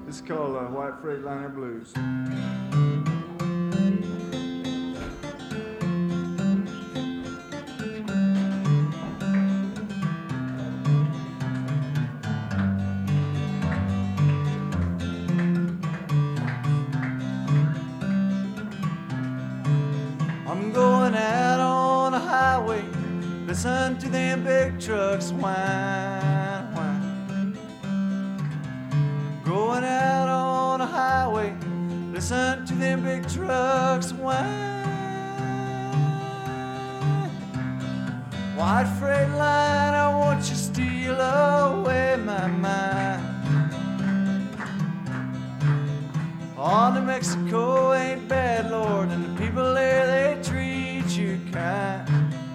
It's called White Freightliner Blues. I'm going out on a highway, listen to them big trucks whine, whine. Going out on a highway, listen to them big trucks whine. White Freightliner, won't you steal away my mind? On to Mexico ain't bad, Lord, and the people there, they treat you kind.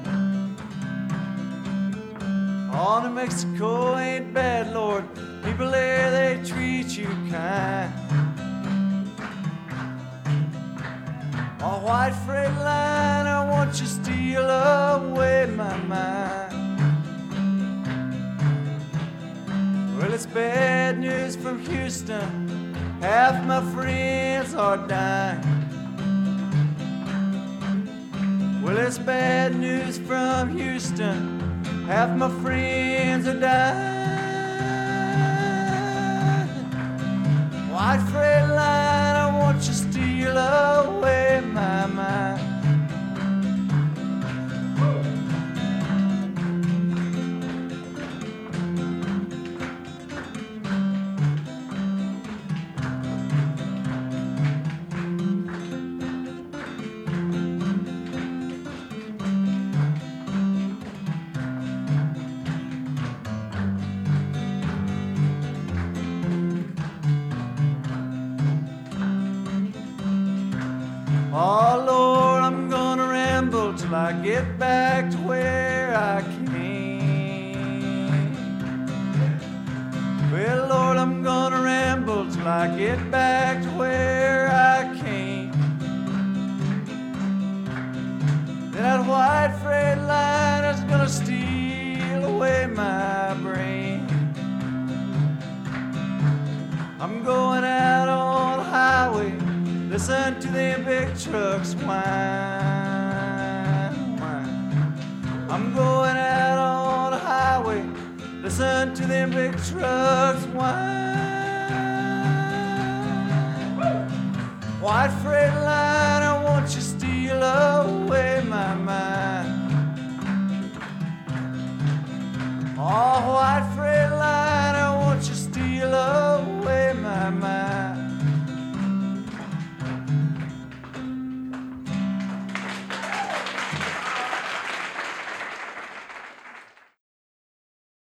On to Mexico ain't bad, Lord, people there, they treat you kind. Oh, White Freightliner, won't you steal away my mind? Well, it's bad news from Houston, half my friends are dying. Well, it's bad news from Houston, half my friends are dying. White Freightliner, won't you steal away my mind? Oh Lord, I'm gonna ramble till I get back to where I came. Well, Lord, I'm gonna ramble till I get back to where I came. That white Freightliner is gonna steal away my brain. I'm going out on the highway, listen to them big trucks whine, whine. I'm going out on a highway, listen to them big trucks whine.